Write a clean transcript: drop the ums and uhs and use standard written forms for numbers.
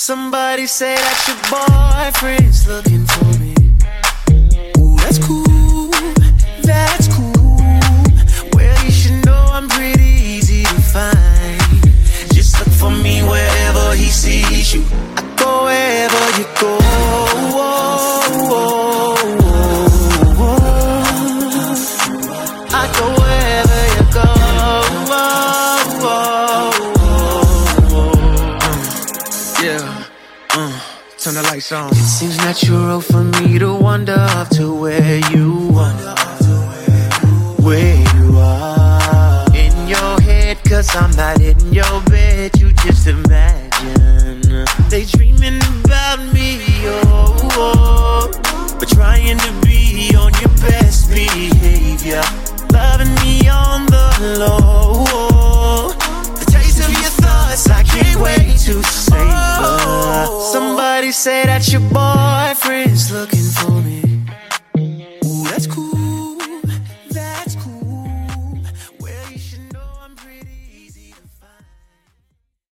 Somebody say that your boyfriend's looking for me. Ooh, that's cool, that's cool. Well, you should know I'm pretty easy to find. Just look for me wherever he sees you. I go wherever you go. I go wherever you go. Turn the lights on. It seems natural for me to wander up to where you are. Where you are. In your head, cause I'm not in your bed. You just imagine. They dreaming about me, oh. But trying to be on your best behavior. Loving me on the low. The taste of your thoughts, I can't wait to savor. Somebody say that your boy